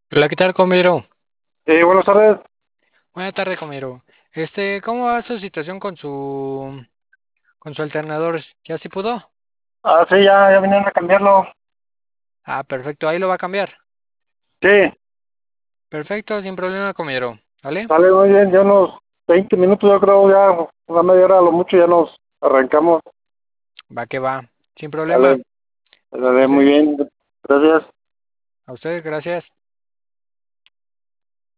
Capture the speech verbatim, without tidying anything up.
Hola, ¿qué tal, comero? Eh, buenas tardes. Buena tarde, comero. Este, ¿cómo va su situación con su con su alternador? ¿Ya se pudo? Ah, sí, ya, ya vinieron a cambiarlo. Ah, perfecto, ahí lo va a cambiar. Sí, Perfecto, sin problema, comero. ¿Vale? sale muy bien, ya unos veinte minutos, yo creo, ya una media hora a lo mucho ya nos arrancamos. Va que va. Sin problema. Sale, A sale muy usted, bien. Gracias. a usted, gracias.